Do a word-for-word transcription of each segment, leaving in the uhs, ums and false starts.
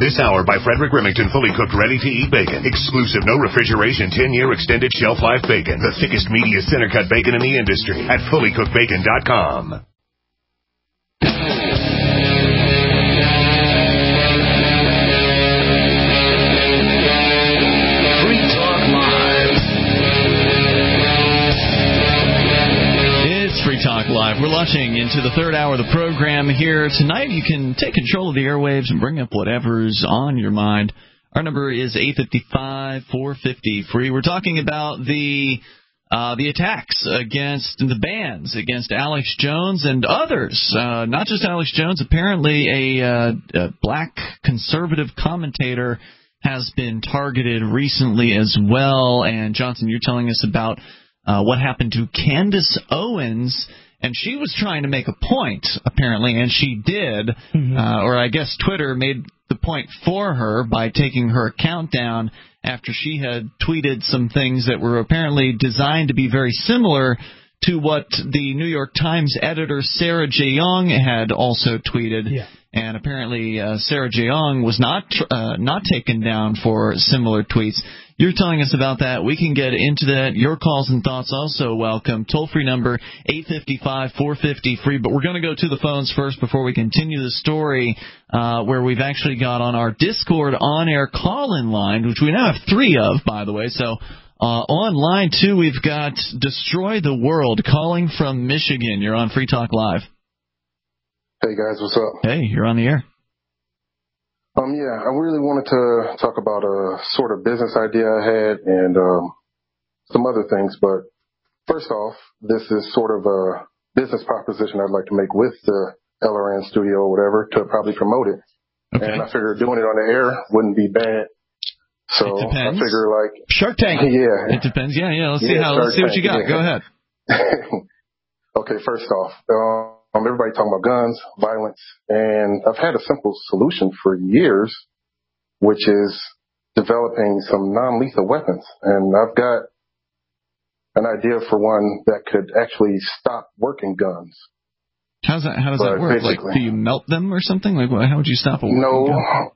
This hour by Frederick Remington, fully cooked, ready-to-eat bacon. Exclusive, no refrigeration, ten-year extended shelf life bacon. The thickest, meatiest, center-cut bacon in the industry at fully cooked bacon dot com. Free Talk Live. We're launching into the third hour of the program here. Tonight you can take control of the airwaves and bring up whatever's on your mind. Our number is eight five five, four five zero, free. We're talking about the uh, the attacks against the bans against Alex Jones and others. Uh, not just Alex Jones. Apparently a, uh, a black conservative commentator has been targeted recently as well. And Johnson, you're telling us about Uh, what happened to Candace Owens, and she was trying to make a point, apparently, and she did, mm-hmm. uh, or I guess Twitter made the point for her by taking her account down after she had tweeted some things that were apparently designed to be very similar to what the New York Times editor Sarah Jeong had also tweeted. Yeah. And apparently uh, Sarah Jeong was not uh, not taken down for similar tweets. You're telling us about that. We can get into that. Your calls and thoughts also welcome. Toll-free number eight five five, four five zero, free. But we're going to go to the phones first before we continue the story uh, where we've actually got on our Discord on-air call-in line, which we now have three of, by the way. So uh, on line two, we've got Destroy the World calling from Michigan. You're on Free Talk Live. Hey, guys. What's up? Hey, you're on the air. Um, yeah, I really wanted to talk about a sort of business idea I had and um, some other things. But first off, this is sort of a business proposition I'd like to make with the L R N studio or whatever to probably promote it. Okay. And I figure doing it on the air wouldn't be bad. So it depends. I figure like Shark Tank. Yeah, it depends. Yeah, yeah. Let's see yeah, how. Let's see what you got. Yeah. Go ahead. Okay, first off. Um, Um, everybody talking about guns, violence, and I've had a simple solution for years, which is developing some non-lethal weapons. And I've got an idea for one that could actually stop working guns. How's that? How does but that work? Like, do you melt them or something? Like, how would you stop a working no, gun?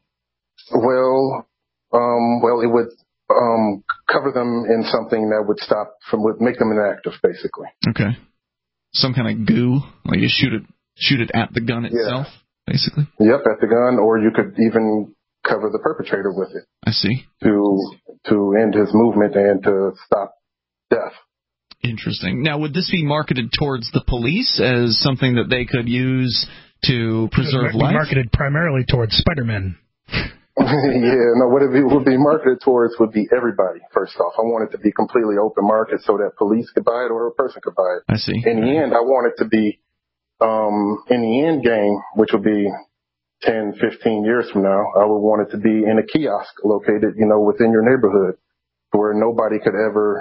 Well, um, well, it would um, cover them in something that would stop from would make them inactive, basically. Okay. Some kind of goo, like you shoot it, shoot it at the gun itself, yeah. basically. Yep, at the gun, or you could even cover the perpetrator with it. I see. To to end his movement and to stop death. Interesting. Now, would this be marketed towards the police as something that they could use to preserve it would life? Be marketed primarily towards Spider-Man. Yeah, no, what it would be marketed towards would be everybody, first off. I want it to be completely open market so that police could buy it or a person could buy it. I see. In the end, I want it to be, um, in the end game, which would be ten, fifteen years from now, I would want it to be in a kiosk located, you know, within your neighborhood where nobody could ever,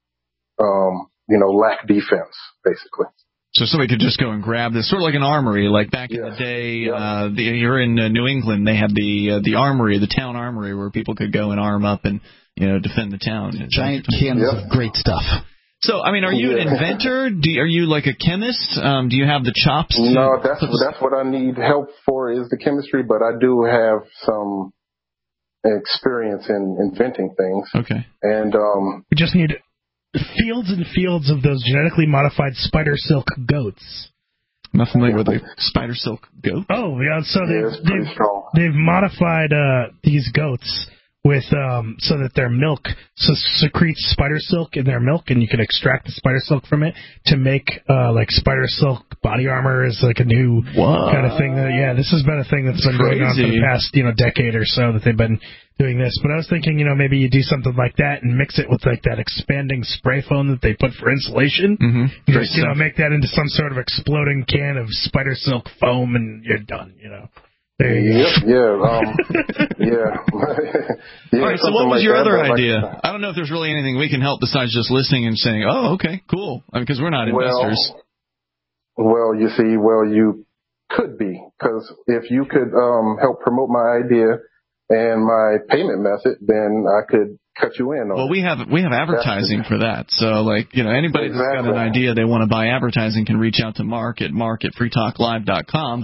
um, you know, lack defense, basically. So somebody could just go and grab this, sort of like an armory, like back in yes. the day. Yep. Uh, the, you're in uh, New England, they had the uh, the armory, the town armory, where people could go and arm up and you know defend the town. Giant cans yep. of great stuff. So, I mean, are you yeah. an inventor? Do you, are you like a chemist? Um, do you have the chops? To no, that's that's what I need help for is the chemistry, but I do have some experience in inventing things. Okay. And um, we just need fields and fields of those genetically modified spider silk goats. I'm not familiar with a spider silk goat. Oh, yeah. So yeah, they've, they've, they've modified uh, these goats with um, so that their milk so secretes spider silk in their milk, and you can extract the spider silk from it to make uh, like spider silk body armor is like a new what? kind of thing. That, yeah, this has been a thing that's, that's been crazy. going on for the past you know decade or so that they've been doing this. But I was thinking, you know, maybe you do something like that and mix it with like that expanding spray foam that they put for insulation. Mm-hmm. Just, you know, make that into some sort of exploding can of spider silk foam, and you're done. You know. There you yep, go. yeah, um, yeah. yeah. All right, so what was like your that, other like, idea? I don't know if there's really anything we can help besides just listening and saying, oh, okay, cool, because I mean, we're not investors. Well, well, you see, well, you could be, because if you could um, help promote my idea and my payment method, then I could cut you in on Well, it. we have we have advertising for that. So, like, you know, anybody exactly. that's got an idea they want to buy advertising can reach out to Mark at mark at free talk live dot com, but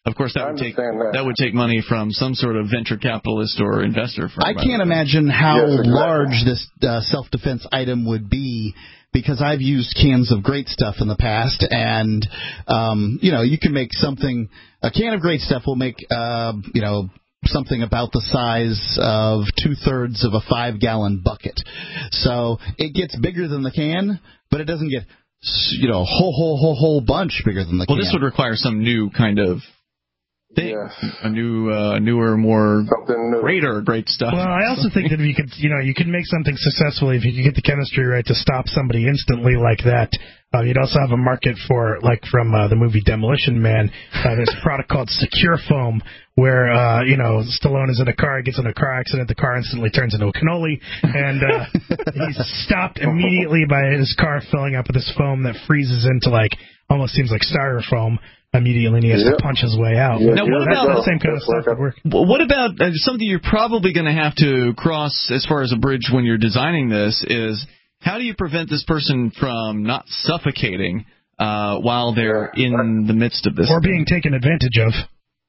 Of course, that would take that. that would take money from some sort of venture capitalist or investor firm. I can't imagine how yes, exactly. large this uh, self-defense item would be, because I've used cans of Great Stuff in the past, and um, you know, you can make something. A can of Great Stuff will make uh, you know. something about the size of two-thirds of a five-gallon bucket. So it gets bigger than the can, but it doesn't get, you know, a whole, whole, whole, whole bunch bigger than the well, can. Well, this would require some new kind of thing. Yes. A new, uh, newer, more something new. greater great stuff. Well, I also think that if you could, you know, you could make something successfully if you could get the chemistry right to stop somebody instantly like that. Uh, you'd also have a market for, like from uh, the movie Demolition Man, uh, there's a product called Secure Foam, where, uh, you know, Stallone is in a car, he gets in a car accident, the car instantly turns into a cannoli, and uh, he's stopped immediately by his car filling up with this foam that freezes into, like, almost seems like styrofoam immediately, and he has yep. to punch his way out. Yeah, now, what about that same kind of stuff would work? What about uh, something you're probably going to have to cross as far as a bridge when you're designing this is, how do you prevent this person from not suffocating uh, while they're in the midst of this? Or being taken advantage of.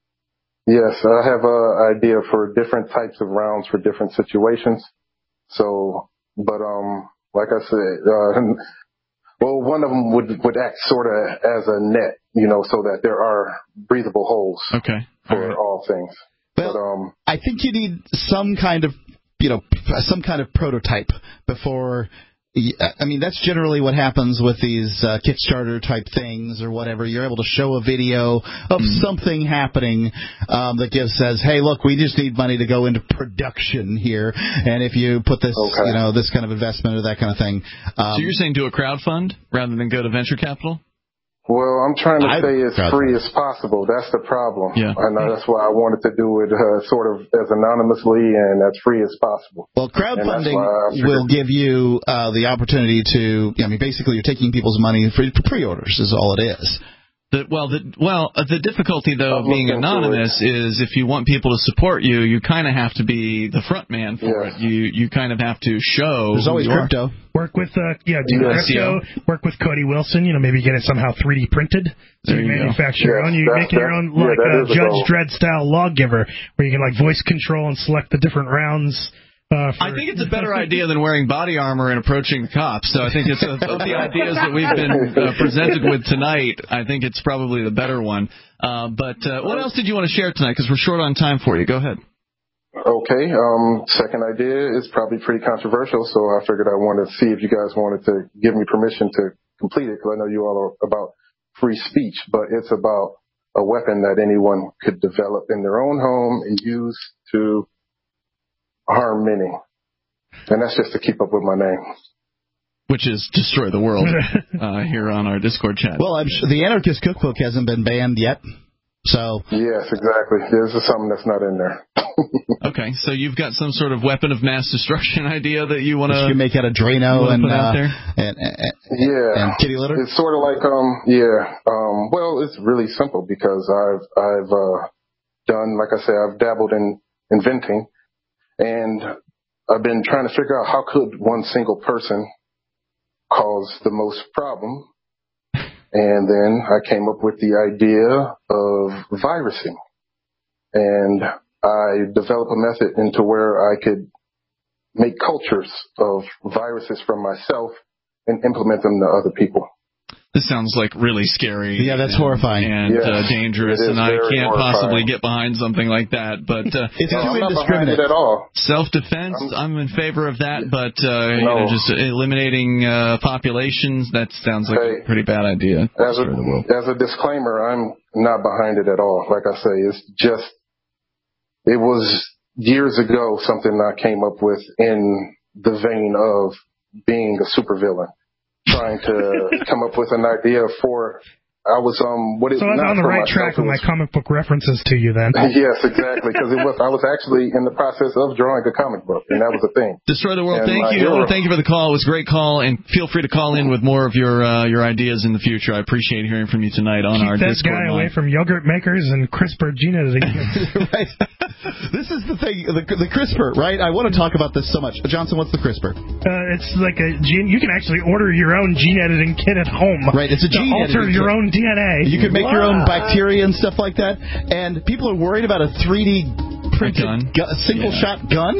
Yes, I have an idea for different types of rounds for different situations. So, but um, like I said, uh, well, one of them would would act sort of as a net, you know, so that there are breathable holes okay. for all, right. all things. Well, but, um, I think you need some kind of, you know, some kind of prototype before. I mean, that's generally what happens with these uh, Kickstarter type things or whatever. You're able to show a video of mm. something happening um, that gives says, "Hey, look, we just need money to go into production here, and if you put this, okay. you know, this kind of investment or that kind of thing." Um, so you're saying do a crowdfund rather than go to venture capital? Well, I'm trying to I've stay as free as possible. That's the problem. Yeah. And that's why I wanted to do it uh, sort of as anonymously and as free as possible. Well, crowdfunding will give you uh, the opportunity to, I mean, basically you're taking people's money for pre-orders is all it is. The, well, the, well, uh, the difficulty, though, of being anonymous is if you want people to support you, you kind of have to be the front man for yes. it. You you kind of have to show. There's always crypto. Work with, uh, yeah, do yes. crypto. Work with Cody Wilson. You know, maybe get it somehow three D printed. So there you, you manufacture your yes, own. You make your own, yeah, like a uh, Judge goal. Dredd style lawgiver, where you can like voice control and select the different rounds. Uh, for... I think it's a better idea than wearing body armor and approaching the cops. So I think it's a, of the ideas that we've been uh, presented with tonight, I think it's probably the better one. Uh, but uh, what else did you want to share tonight? Because we're short on time for you. Go ahead. Okay. Um, second idea is probably pretty controversial, so I figured I wanted to see if you guys wanted to give me permission to complete it, because I know you all are about free speech, but it's about a weapon that anyone could develop in their own home and use to harm many. And that's just to keep up with my name. Which is destroy the world uh, here on our Discord chat. Well, I'm sure the Anarchist Cookbook hasn't been banned yet. So yes, exactly. This is something that's not in there. Okay, so you've got some sort of weapon of mass destruction idea that you want to make out of Drano and, put out uh, there? and, and yeah, and kitty litter. It's sort of like um yeah um well it's really simple because I've I've uh, done, like I said, I've dabbled in inventing, and I've been trying to figure out how could one single person cause the most problem. And then I came up with the idea of virusing. And I developed a method into where I could make cultures of viruses from myself and implement them to other people. This sounds like really scary. Yeah, that's and, horrifying. And yes, uh, dangerous, and I can't horrifying. possibly get behind something like that. But uh, it's no, too I'm not indiscriminate. behind it at all. Self-defense, I'm, I'm in favor of that, but uh, no. you know, just eliminating uh, populations, that sounds like hey, a pretty bad idea. As a, as a disclaimer, I'm not behind it at all. Like I say, it's just, it was years ago something I came up with in the vein of being a supervillain. Trying to come up with an idea for, I was, um, what is So I was not on the right myself, track with my comic book references to you then. Yes, exactly, because it was, I was actually in the process of drawing a comic book, and that was the thing. Destroy the World, And thank you. hero. Thank you for the call. It was a great call, and feel free to call in with more of your uh, your ideas in the future. I appreciate hearing from you tonight on Keep our that Discord guy line. away from yogurt makers and CRISPR gene editing. Right. This is the thing, the, the CRISPR, right? I want to talk about this so much. Johnson, what's the CRISPR? Uh, it's like a gene. You can actually order your own gene editing kit at home. Right, it's a gene to alter editing your kit. own D D N A. You could make what? your own bacteria and stuff like that. And people are worried about a three D printed gun. gu- single Yeah. shot gun.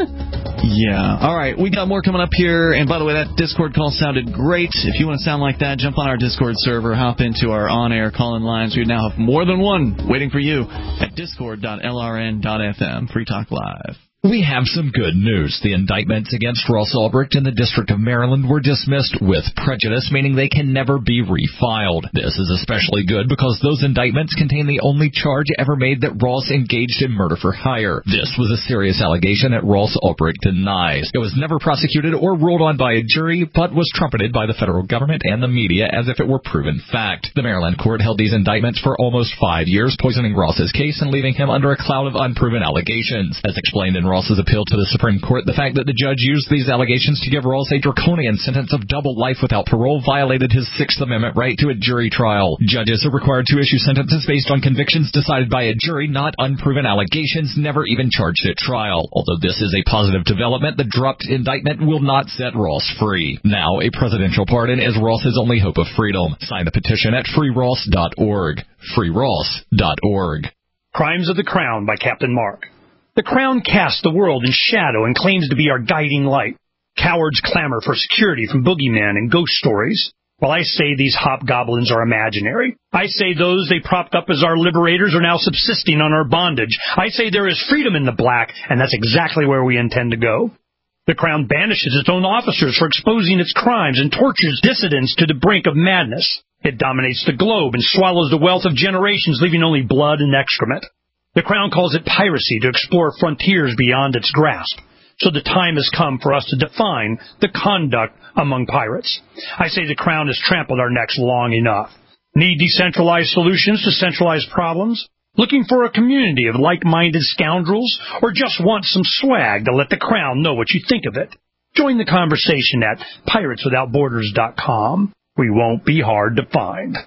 Yeah. All right. We got more coming up here. And by the way, that Discord call sounded great. If you want to sound like that, jump on our Discord server, hop into our on-air call-in lines. We now have more than one waiting for you at discord dot l r n dot f m. Free Talk Live. We have some good news. The indictments against Ross Ulbricht in the District of Maryland were dismissed with prejudice, meaning they can never be refiled. This is especially good because those indictments contain the only charge ever made that Ross engaged in murder for hire. This was a serious allegation that Ross Ulbricht denies. It was never prosecuted or ruled on by a jury, but was trumpeted by the federal government and the media as if it were proven fact. The Maryland court held these indictments for almost five years, poisoning Ross's case and leaving him under a cloud of unproven allegations. As explained in Ross's appeal to the Supreme Court, the fact that the judge used these allegations to give Ross a draconian sentence of double life without parole violated his Sixth Amendment right to a jury trial. Judges are required to issue sentences based on convictions decided by a jury, not unproven allegations never even charged at trial. Although this is a positive development, the dropped indictment will not set Ross free. Now, a presidential pardon is Ross's only hope of freedom. Sign the petition at free ross dot org. free ross dot org. Crimes of the Crown by Captain Mark. The Crown casts the world in shadow and claims to be our guiding light. Cowards clamor for security from boogeymen and ghost stories. While I say these hobgoblins are imaginary, I say those they propped up as our liberators are now subsisting on our bondage. I say there is freedom in the black, and that's exactly where we intend to go. The Crown banishes its own officers for exposing its crimes and tortures dissidents to the brink of madness. It dominates the globe and swallows the wealth of generations, leaving only blood and excrement. The Crown calls it piracy to explore frontiers beyond its grasp. So the time has come for us to define the conduct among pirates. I say the Crown has trampled our necks long enough. Need decentralized solutions to centralized problems? Looking for a community of like-minded scoundrels? Or just want some swag to let the Crown know what you think of it? Join the conversation at pirates without borders dot com. We won't be hard to find.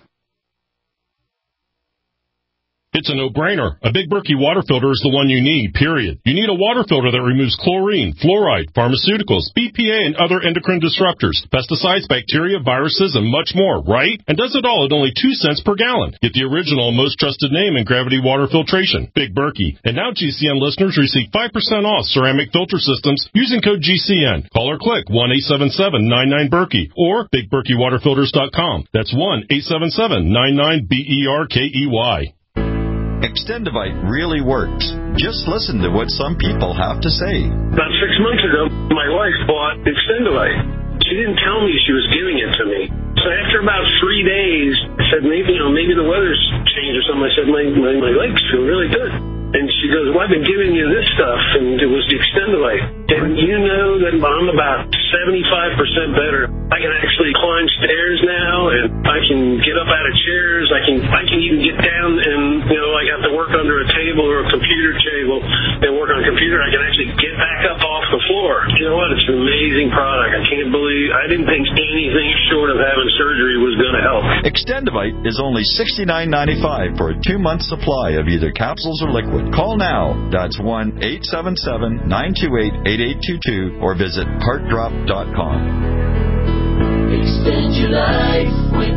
It's a no-brainer. A Big Berkey water filter is the one you need, period. You need a water filter that removes chlorine, fluoride, pharmaceuticals, B P A, and other endocrine disruptors, pesticides, bacteria, viruses, and much more, right? And does it all at only two cents per gallon. Get the original and most trusted name in gravity water filtration, Big Berkey. And now G C N listeners receive five percent off ceramic filter systems using code G C N. Call or click one eight seven seven nine nine Berkey or big berkey water filters dot com. That's one eight seven seven nine nine B E R K E Y. Extendivite really works. Just listen to what some people have to say. About six months ago, my wife bought Extendivite. She didn't tell me she was giving it to me. So after about three days, I said, maybe, you know, maybe the weather's changed or something. I said, my, my, my legs feel really good. And she goes, well, I've been giving you this stuff, and it was the Extendivite. And you know that I'm about seventy-five percent better. I can actually climb stairs now, and I can get up out of chairs. I can I can even get down, and, you know, I have to work under a table or a computer table and work on a computer. I can actually get back up off the floor. You know what? It's an amazing product. I can't believe, I didn't think anything short of having surgery was going to help. Extendivite is only sixty-nine ninety-five for a two-month supply of either capsules or liquid. Call now. That's one eight seven seven nine two eight eight eight two two or visit heart drop dot com. Extend your life with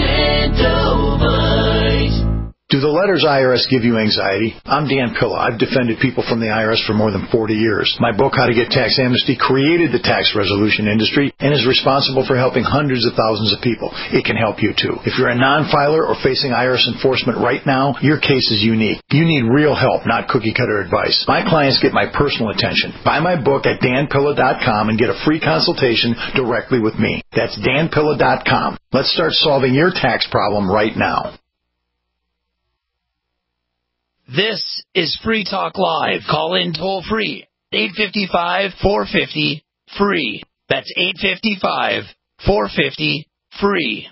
Extendivite. Do the letters I R S give you anxiety? I'm Dan Pilla. I've defended people from the I R S for more than forty years. My book, How to Get Tax Amnesty, created the tax resolution industry and is responsible for helping hundreds of thousands of people. It can help you, too. If you're a non-filer or facing I R S enforcement right now, your case is unique. You need real help, not cookie-cutter advice. My clients get my personal attention. Buy my book at dan pilla dot com and get a free consultation directly with me. That's dan pilla dot com. Let's start solving your tax problem right now. This is Free Talk Live. Call in toll free. eight five five, four five zero, free. That's eight five five, four five zero, free.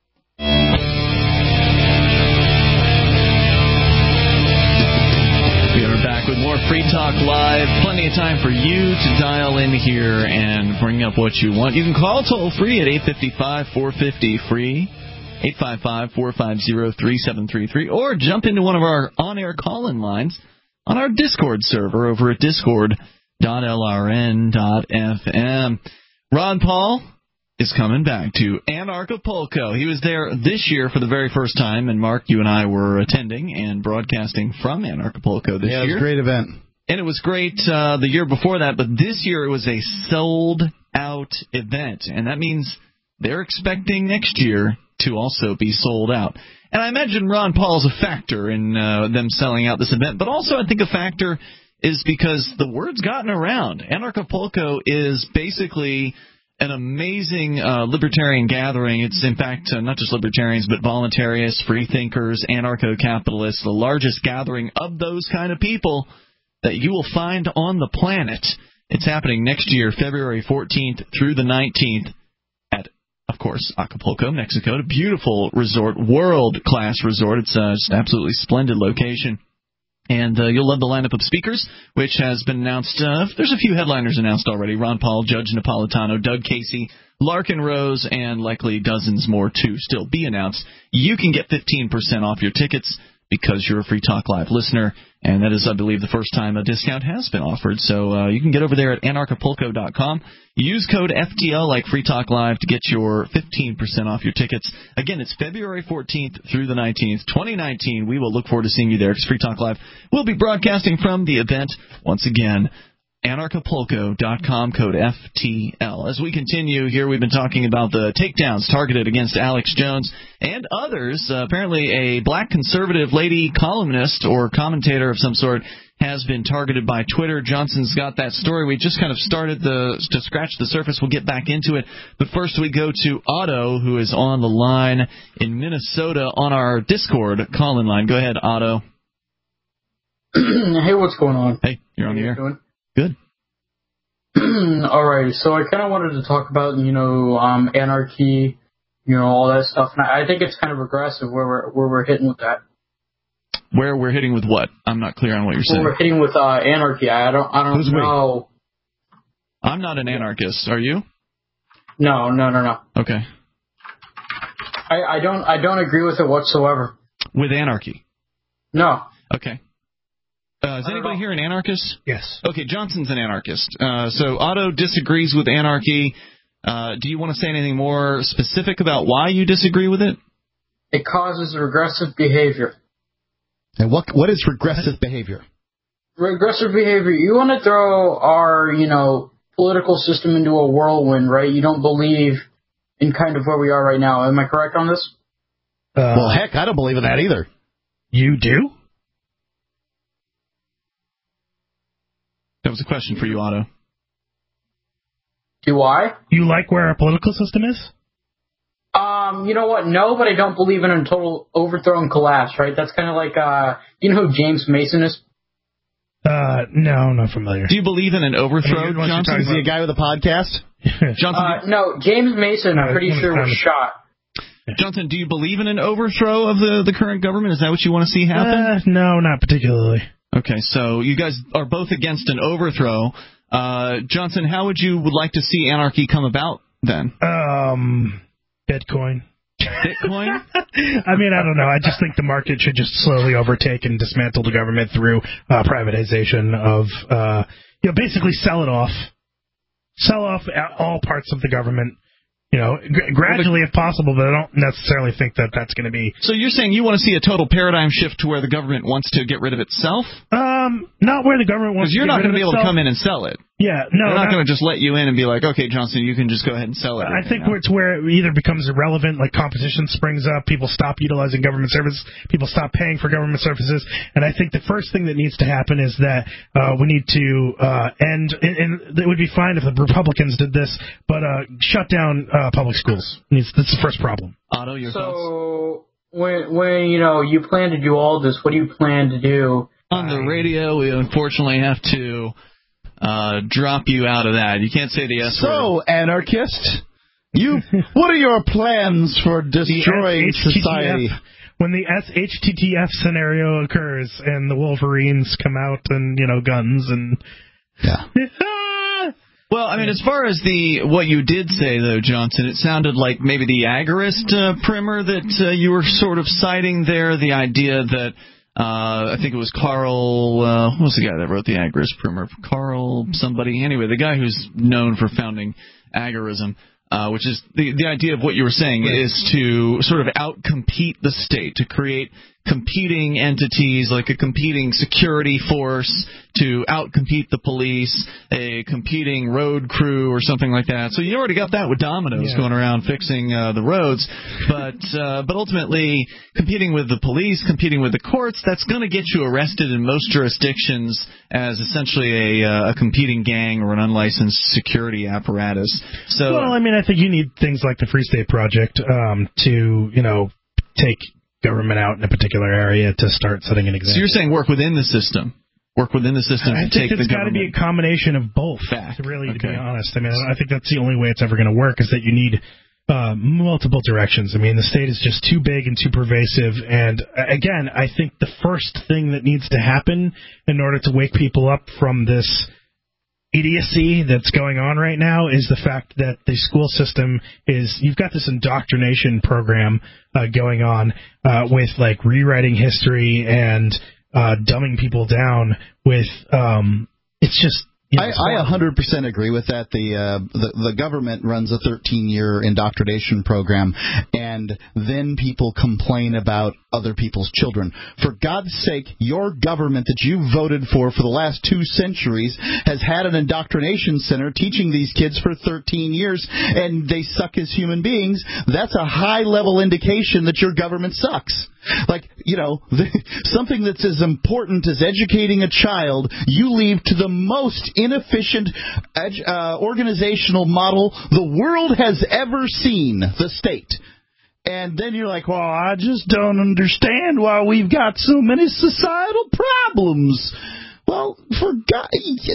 We are back with more Free Talk Live. Plenty of time for you to dial in here and bring up what you want. You can call toll free at eight five five, four five zero, free. eight five five, four five zero, three seven three three, or jump into one of our on-air call-in lines on our Discord server over at discord dot l r n dot f m. Ron Paul, is coming back to Anarchapulco. He was there this year for the very first time, and Mark, you and I were attending and broadcasting from Anarchapulco this yeah, year. It was a great event. And it was great uh, the year before that, but this year it was a sold-out event, and that means they're expecting next year to also be sold out. And I imagine Ron Paul's a factor in uh, them selling out this event, but also I think a factor is because the word's gotten around. Anarchapulco is basically an amazing uh, libertarian gathering. It's, in fact, uh, not just libertarians, but voluntarists, free-thinkers, anarcho-capitalists, the largest gathering of those kind of people that you will find on the planet. It's happening next year, February fourteenth through the nineteenth at, of course, Acapulco, Mexico. A beautiful resort, world-class resort. It's uh, just an absolutely splendid location. And uh, you'll love the lineup of speakers, which has been announced. Uh, there's a few headliners announced already. Ron Paul, Judge Napolitano, Doug Casey, Larkin Rose, and likely dozens more to still be announced. You can get fifteen percent off your tickets because you're a Free Talk Live listener, and that is, I believe, the first time a discount has been offered. So uh, you can get over there at anarchapulco dot com. Use code F T L like Free Talk Live to get your fifteen percent off your tickets. Again, it's February fourteenth through the nineteenth, twenty nineteen. We will look forward to seeing you there because Free Talk Live will be broadcasting from the event once again. anarchapulco dot com, code F T L. As we continue here, we've been talking about the takedowns targeted against Alex Jones and others. Uh, apparently a black conservative lady columnist or commentator of some sort has been targeted by Twitter. Johnson's got that story. We just kind of started the to scratch the surface. We'll get back into it. But first we go to Otto, who is on the line in Minnesota on our Discord call-in line. Go ahead, Otto. Hey, what's going on? Hey, you're on the air. Doing? Good. All right, so I kind of wanted to talk about, you know, um, anarchy, you know, all that stuff. And I think it's kind of regressive where we're where we're hitting with that. Where we're hitting with what? I'm not clear on what you're where saying. We're hitting with uh, anarchy. I don't I don't Who's know. We? I'm not an anarchist. Are you? No, no, no, no. Okay. I, I don't I don't agree with it whatsoever. With anarchy? No. Okay. Uh, is anybody here an anarchist? Yes. Okay, Johnson's an anarchist. Uh, so Otto disagrees with anarchy. Uh, do you want to say anything more specific about why you disagree with it? It causes regressive behavior. And what what is regressive behavior? Regressive behavior. You want to throw our, you know, political system into a whirlwind, right? You don't believe in kind of where we are right now. Am I correct on this? Uh, well, heck, I don't believe in that either. You do? That was a question for you, Otto. Do I? You like where our political system is? Um, you know what? No, but I don't believe in a total overthrow and collapse, right? That's kind of like, uh, you know who James Mason is? Uh, no, I'm not familiar. Do you believe in an overthrow, I mean, Johnson? Is he a guy with a podcast? Johnson, uh, no, James Mason, I'm pretty sure was shot. Johnson, do you believe in an overthrow of the, the current government? Is that what you want to see happen? Uh, no, not particularly. Okay, so you guys are both against an overthrow. Uh, Johnson, how would you would like to see anarchy come about then? Um, Bitcoin. Bitcoin? I mean, I don't know. I just think the market should just slowly overtake and dismantle the government through uh, privatization of, uh, you know, basically sell it off. Sell off all parts of the government. You know, g- gradually if possible, but I don't necessarily think that that's going to be... So you're saying you want to see a total paradigm shift to where the government wants to get rid of itself? Um, not where the government wants to get rid of itself. Because you're not going to be able to come in and sell it. Yeah, no. They're not, not going to just let you in and be like, okay, Johnson, you can just go ahead and sell it. I think where it's where it either becomes irrelevant, like competition springs up, people stop utilizing government services, people stop paying for government services, and I think the first thing that needs to happen is that uh, we need to uh, end, and, and it would be fine if the Republicans did this, but uh, shut down uh, public schools. That's the first problem. Otto, your so, thoughts? So, when, when, you know, you plan to do all this, what do you plan to do? On the radio, we unfortunately have to... Uh, drop you out of that. You can't say the S word. So, anarchist, you, what are your plans for destroying society? When the S H T T F scenario occurs and the Wolverines come out and, you know, guns and... Yeah. Well, I mean, as far as the what you did say, though, Johnson, it sounded like maybe the agorist uh, primer that uh, you were sort of citing there, the idea that Uh, I think it was Carl, uh, what was the guy that wrote the Agorist primer? Carl somebody. Anyway, the guy who's known for founding agorism. uh, which is the, the idea of what you were saying is to sort of outcompete the state, to create competing entities like a competing security force to outcompete the police, a competing road crew or something like that. So you already got that with Domino's yeah. going around fixing uh, the roads, but uh, but ultimately competing with the police, competing with the courts, that's going to get you arrested in most jurisdictions as essentially a, uh, a competing gang or an unlicensed security apparatus. So, well, I mean, I think you need things like the Free State Project um, to, you know, take government out in a particular area to start setting an example. So you're saying work within the system. Work within the system I to take the think it's got to be a combination of both, back. really, okay. to be honest. I mean, I think that's the only way it's ever going to work is that you need uh, multiple directions. I mean, the state is just too big and too pervasive. And, again, I think the first thing that needs to happen in order to wake people up from this idiocy that's going on right now is the fact that the school system is, you've got this indoctrination program uh, going on uh, with, like, rewriting history and uh, dumbing people down with, um, it's just, you know, I, I one hundred percent agree with that. The, uh, the the government runs a thirteen-year indoctrination program, and then people complain about other people's children. For God's sake, your government that you voted for for the last two centuries has had an indoctrination center teaching these kids for thirteen years, and they suck as human beings. That's a high-level indication that your government sucks. Like, you know, the, something that's as important as educating a child, you leave to the most inefficient edu- uh, organizational model the world has ever seen, the state. And then you're like, well, I just don't understand why we've got so many societal problems. Well, for God,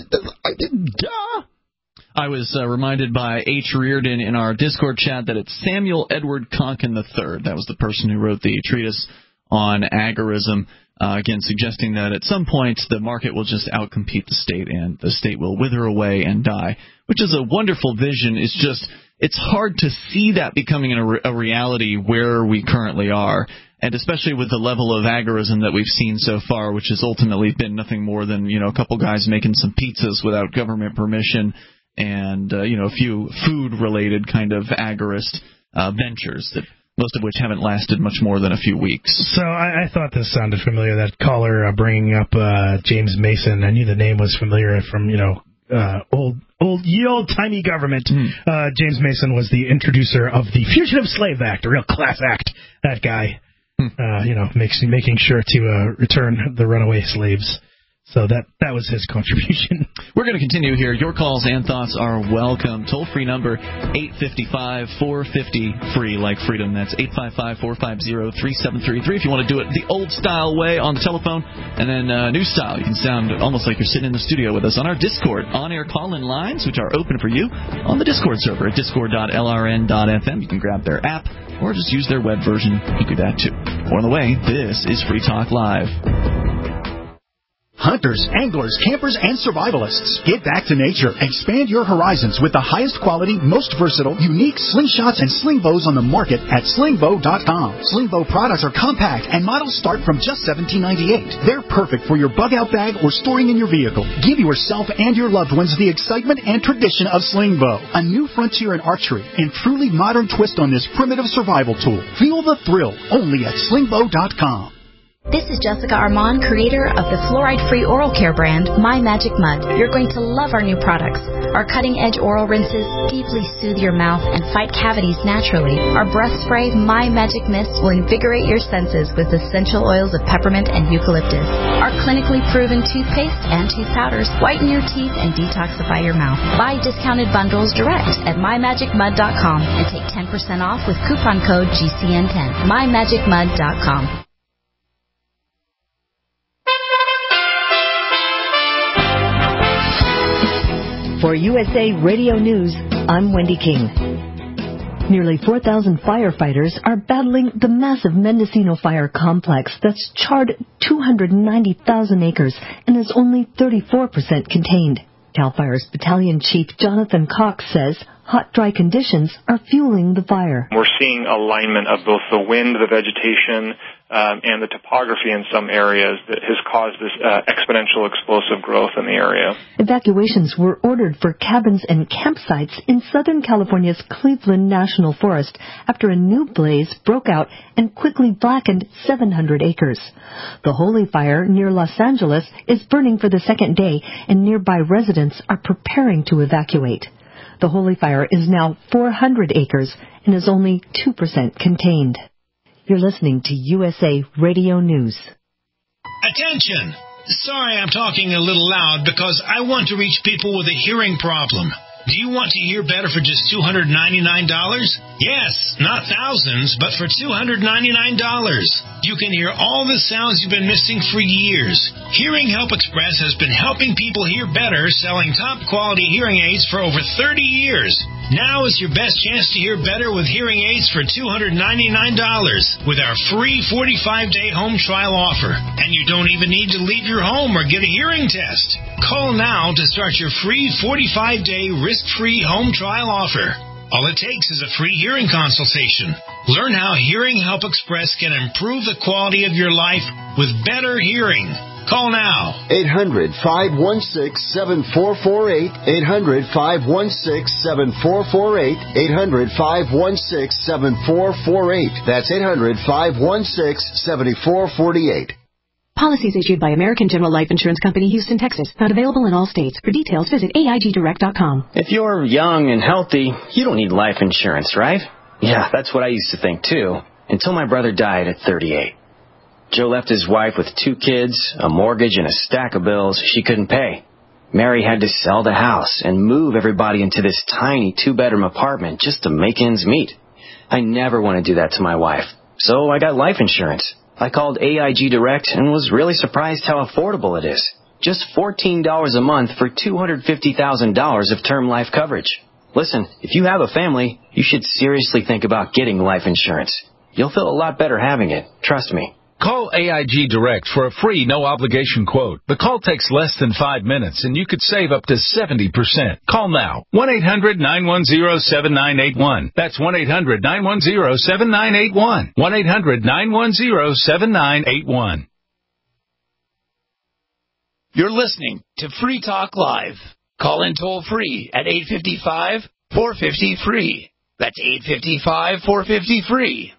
duh. I was uh, reminded by H. Reardon in our Discord chat that it's Samuel Edward Konkin the third. That was the person who wrote the treatise on agorism, uh, again suggesting that at some point the market will just outcompete the state and the state will wither away and die, which is a wonderful vision. It's just it's hard to see that becoming a, re- a reality where we currently are. And especially with the level of agorism that we've seen so far, which has ultimately been nothing more than, you know, a couple guys making some pizzas without government permission and, uh, you know, a few food-related kind of agorist uh, ventures, that most of which haven't lasted much more than a few weeks. So I, I thought this sounded familiar, that caller uh, bringing up uh, James Mason. I knew the name was familiar from, you know, uh, old, old, ye old-timey government. Mm. Uh, James Mason was the introducer of the Fugitive Slave Act, a real class act, that guy. Uh, you know, makes, making sure to uh, return the runaway slaves. So that that was his contribution. We're going to continue here. Your calls and thoughts are welcome. Toll-free number, eight five five, four five zero, free, like freedom. That's eight five five, four five zero, three seven three three if you want to do it the old-style way on the telephone. And then uh, new style, you can sound almost like you're sitting in the studio with us on our Discord on-air call-in lines, which are open for you on the Discord server at discord dot l r n dot f m. You can grab their app or just use their web version. You can do that, too. More on the way, this is Free Talk Live. Hunters, anglers, campers, and survivalists. Get back to nature. Expand your horizons with the highest quality, most versatile, unique slingshots and sling bows on the market at sling bow dot com. Sling bow products are compact and models start from just seventeen ninety-eight. They're perfect for your bug-out bag or storing in your vehicle. Give yourself and your loved ones the excitement and tradition of sling bow, a new frontier in archery and truly modern twist on this primitive survival tool. Feel the thrill only at sling bow dot com. This is Jessica Armand, creator of the fluoride-free oral care brand, My Magic Mud. You're going to love our new products. Our cutting-edge oral rinses deeply soothe your mouth and fight cavities naturally. Our breath spray, My Magic Mist, will invigorate your senses with essential oils of peppermint and eucalyptus. Our clinically proven toothpaste and tooth powders whiten your teeth and detoxify your mouth. Buy discounted bundles direct at my magic mud dot com and take ten percent off with coupon code G C N ten. my magic mud dot com. For U S A Radio News, I'm Wendy King. Nearly four thousand firefighters are battling the massive Mendocino Fire Complex that's charred two hundred ninety thousand acres and is only thirty-four percent contained. CAL FIRE's Battalion Chief Jonathan Cox says hot, dry conditions are fueling the fire. We're seeing alignment of both the wind, the vegetation, um, and the topography in some areas that has caused this uh, exponential explosive growth in the area. Evacuations were ordered for cabins and campsites in Southern California's Cleveland National Forest after a new blaze broke out and quickly blackened seven hundred acres. The Holy Fire near Los Angeles is burning for the second day, and nearby residents are preparing to evacuate. The Holy Fire is now four hundred acres and is only two percent contained. You're listening to U S A Radio News. Attention! Sorry I'm talking a little loud because I want to reach people with a hearing problem. Do you want to hear better for just two hundred ninety-nine dollars? Yes, not thousands, but for two hundred ninety-nine dollars. You can hear all the sounds you've been missing for years. Hearing Help Express has been helping people hear better, selling top-quality hearing aids for over thirty years. Now is your best chance to hear better with hearing aids for two hundred ninety-nine dollars with our free forty-five day home trial offer. And you don't even need to leave your home or get a hearing test. Call now to start your free forty-five day risk-free home trial offer. All it takes is a free hearing consultation. Learn how Hearing Help Express can improve the quality of your life with better hearing. Call now. eight hundred, five one six, seven four four eight. eight hundred, five one six, seven four four eight. eight hundred, five one six, seven four four eight. That's eight hundred, five one six, seven four four eight. Policies issued by American General Life Insurance Company, Houston, Texas. Not available in all states. For details, visit A I G direct dot com. If you're young and healthy, you don't need life insurance, right? Yeah, that's what I used to think, too. Until my brother died at thirty-eight. Joe left his wife with two kids, a mortgage, and a stack of bills she couldn't pay. Mary had to sell the house and move everybody into this tiny two-bedroom apartment just to make ends meet. I never want to do that to my wife, so I got life insurance. I called A I G Direct and was really surprised how affordable it is. Just fourteen dollars a month for two hundred fifty thousand dollars of term life coverage. Listen, if you have a family, you should seriously think about getting life insurance. You'll feel a lot better having it, trust me. Call A I G Direct for a free no-obligation quote. The call takes less than five minutes, and you could save up to seventy percent. Call now. one eight hundred, nine one zero, seven nine eight one. That's one eight hundred, nine one zero, seven nine eight one. one eight hundred, nine one zero, seven nine eight one. You're listening to Free Talk Live. Call in toll-free at eight five five, four five zero, free. That's eight five five, four five zero, free.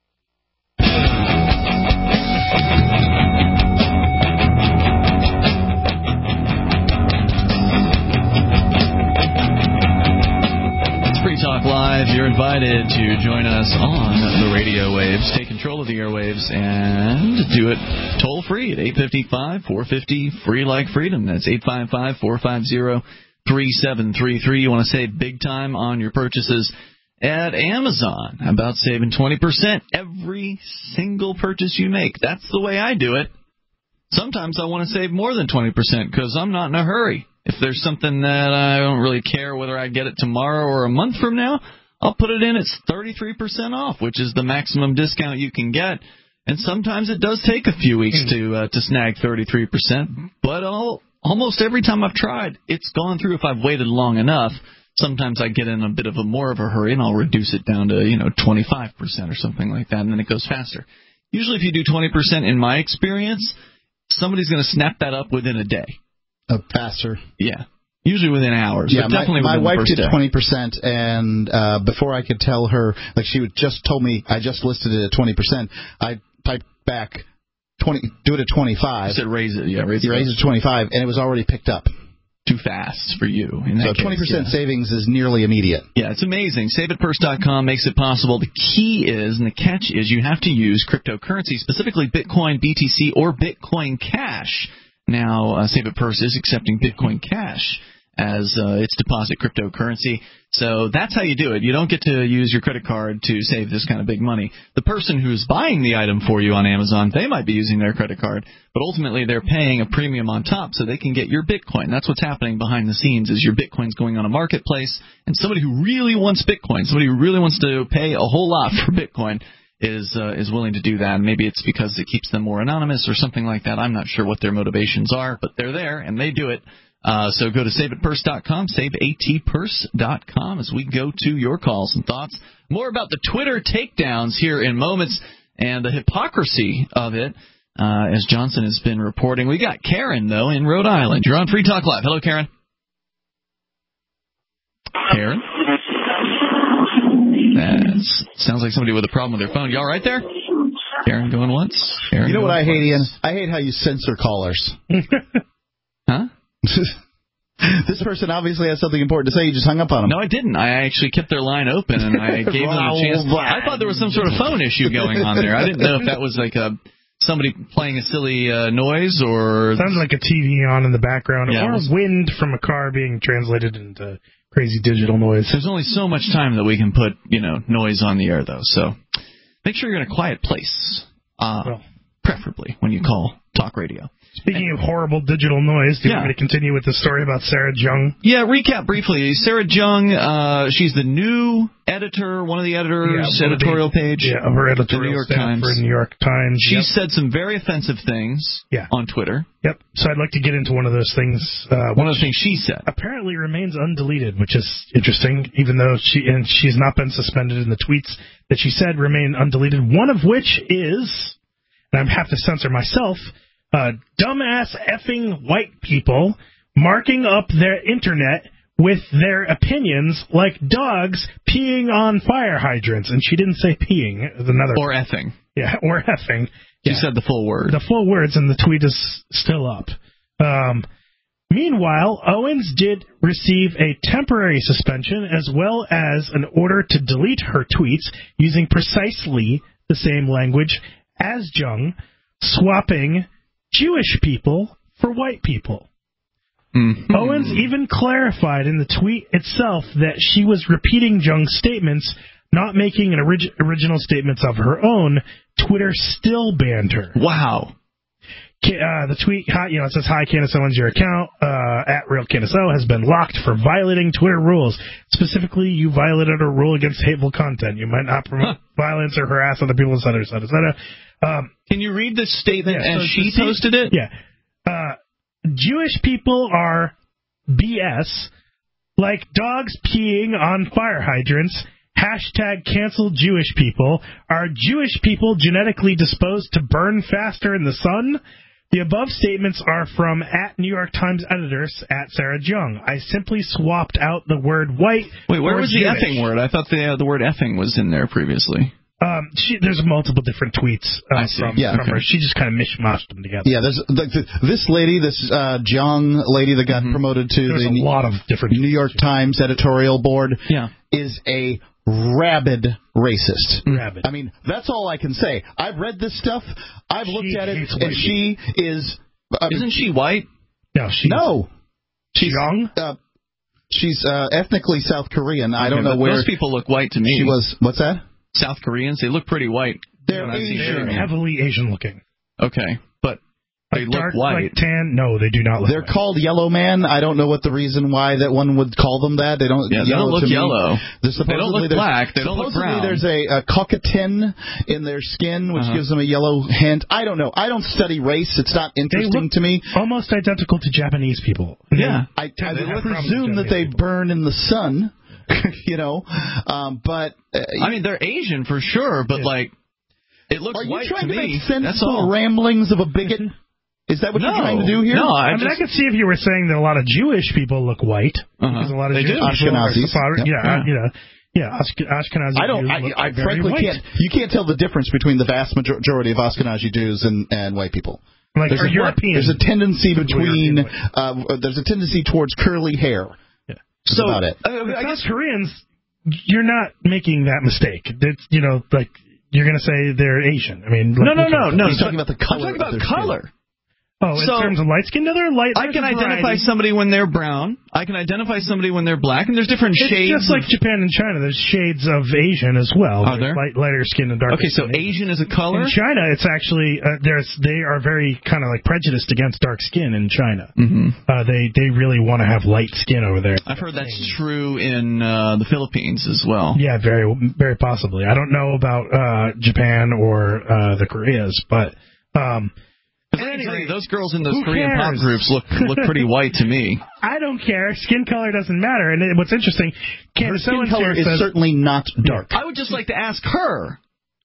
Talk Live, you're invited to join us on the radio waves. Take control of the airwaves and do it toll-free at eight five five, four five zero, free like freedom. That's eight five five, four five zero, three seven three three. You want to save big time on your purchases at Amazon. About saving twenty percent every single purchase you make. That's the way I do it. Sometimes I want to save more than twenty percent because I'm not in a hurry. If there's something that I don't really care whether I get it tomorrow or a month from now, I'll put it in. It's thirty-three percent off, which is the maximum discount you can get. And sometimes it does take a few weeks to uh, to snag thirty-three percent. But I'll, almost every time I've tried, it's gone through if I've waited long enough. Sometimes I get in a bit of a more of a hurry, and I'll reduce it down to, you know, twenty-five percent or something like that, and then it goes faster. Usually if you do twenty percent, in my experience, somebody's going to snap that up within a day. Uh, faster. Yeah. Usually within hours. Yeah, but definitely my, my within wife the first did day. twenty percent, and uh, before I could tell her, like she would just told me, I just listed it at twenty percent. I typed back, twenty, do it at twenty-five. You said raise it, yeah, raise you it. raise it to twenty-five, and it was already picked up. Too fast for you. In that so twenty percent case, yeah. savings is nearly immediate. Yeah, it's amazing. Save It Purse dot com makes it possible. The key is, and the catch is, you have to use cryptocurrency, specifically Bitcoin, B T C, or Bitcoin Cash. Now, uh, Save It Purse is accepting Bitcoin Cash as uh, its deposit cryptocurrency. So that's how you do it. You don't get to use your credit card to save this kind of big money. The person who's buying the item for you on Amazon, they might be using their credit card, but ultimately they're paying a premium on top so they can get your Bitcoin. That's what's happening behind the scenes is your Bitcoin's going on a marketplace, and somebody who really wants Bitcoin, somebody who really wants to pay a whole lot for Bitcoin, is uh, is willing to do that. And maybe it's because it keeps them more anonymous or something like that. I'm not sure what their motivations are, but they're there, and they do it. Uh, so go to Save It Purse dot com, Save It Purse dot com, as we go to your calls and thoughts. More about the Twitter takedowns here in moments. and the hypocrisy of it, uh, as Johnson has been reporting. We got Karen, though, in Rhode Island. You're on Free Talk Live. Hello, Karen. Karen? That sounds like somebody with a problem with their phone. You all right there? Karen going once? Karen you know what I hate, Ian? once. I hate how you censor callers. Huh? This person obviously has something important to say. You just hung up on them. No, I didn't. I actually kept their line open, and I gave them a chance. I thought there was some sort of phone issue going on there. I didn't know if that was like a somebody playing a silly uh, noise or... Sounds like a T V on in the background, Yeah, or was... wind from a car being translated into crazy digital noise. There's only so much time that we can put, you know, noise on the air, though. So make sure you're in a quiet place, uh, well, preferably when you call talk radio. Speaking of horrible digital noise, do you yeah. want me to continue with the story about Sarah Jung? Yeah, recap briefly. Sarah Jung, uh, she's the new editor, one of the editors, yeah, editorial the, page yeah, of her editorial the New York staff Times. for New York Times. She yep. said some very offensive things yeah. on Twitter. Yep. So I'd like to get into one of those things. Uh, one of the things she said. Apparently remains undeleted, which is interesting, even though she and she's not been suspended in the tweets that she said remain undeleted, one of which is, and I have to censor myself, Uh, dumbass effing white people marking up their internet with their opinions like dogs peeing on fire hydrants. And she didn't say peeing. It was another Or effing. Yeah, or effing. She yeah. said the full word. The full words, and the tweet is still up. Um, meanwhile, Owens did receive a temporary suspension as well as an order to delete her tweets using precisely the same language as Jung, swapping Jewish people for white people. Mm-hmm. Owens even clarified in the tweet itself that she was repeating Jung's statements, not making an orig- original statements of her own. Twitter still banned her. Wow. Uh, the tweet, you know, it says, "Hi, Candace Owens, your account uh, at Real Candace O has been locked for violating Twitter rules. Specifically, you violated a rule against hateful content. You might not promote huh. violence or harass other people, et cetera, et cetera, et cetera." Um, Can you read this statement yeah, as so she see, posted it? Yeah. Uh, Jewish people are B S, like dogs peeing on fire hydrants. Hashtag cancel Jewish people. Are Jewish people genetically disposed to burn faster in the sun? The above statements are from at New York Times editors at Sarah Jung. I simply swapped out the word white. Wait, where for was Jewish. the effing word? I thought the uh, the word effing was in there previously. Um, she, there's multiple different tweets uh, from, yeah, from okay. her. She just kind of mishmashed them together. Yeah, there's like the, this lady, this uh, Jung lady that got mm-hmm. promoted to there's the a lot of different New York Times editorial board. Yeah. is a rabid racist. Rabid. I mean, that's all I can say. I've read this stuff. I've she looked at it, and and she is. I mean, Isn't she white? No, she's no. She's young. Uh, she's uh, ethnically South Korean. I don't okay, know where. Those people look white to me. She was. What's that? South Koreans. They look pretty white. They're Asian. They're heavily Asian looking. Okay, but they like look dark, white. Like tan? No, they do not look. They're white. called yellow man. I don't know what the reason why that one would call them that. They don't. Yeah, they yellow don't look to yellow. Me. They don't look black. They don't look brown. There's a, a cockatoo in their skin, which uh-huh. gives them a yellow hint. I don't know. I don't study race. It's not interesting to me. Almost identical to Japanese people. Yeah, I, I would presume that they people. burn in the sun. You know, um, but uh, I mean, they're Asian for sure, but yeah. like, it looks Are you white trying to, to me. Make sense That's all. Ramblings of a bigot. Is that what no, you're trying to do here? No, I, I mean, just, I could see if you were saying that a lot of Jewish people look white, uh-huh. because a lot of they Jewish do. people Ashkenazis. are Yep. yeah, yeah, you know, yeah, Ashkenazi I don't. Jews I, I very frankly white. can't. You can't tell the difference between the vast majority of Ashkenazi Jews and, and white people. Like there's a European. There's a tendency between. Uh, there's a tendency towards curly hair. Yeah. That's so about it. Uh, I guess Koreans, you're not making that mistake. It's, you know, like you're going to say they're Asian. I mean, like, no, no, no, no. He's talking about the color. I'm talking about color. Skin. Oh, in so, terms of light skin, no, they're light. I can identify somebody when they're brown. I can identify somebody when they're black, and there's different it's shades. Just like of... Japan and China, there's shades of Asian as well. Are there? Light, lighter skin and darker. Okay, so skin. Asian is a color. In China, it's actually uh, there's they are very kind of like prejudiced against dark skin in China. Mm-hmm. Uh, they they really want to have light skin over there. I've heard that's true in uh, the Philippines as well. Yeah, very very possibly. I don't know about uh, Japan or uh, the Koreas, but. Um, Anyway, those girls in those Who Korean cares? pop groups look look pretty white to me. I don't care. Skin color doesn't matter. And it, what's interesting, her skin color is says, certainly not dark. I would just like to ask her,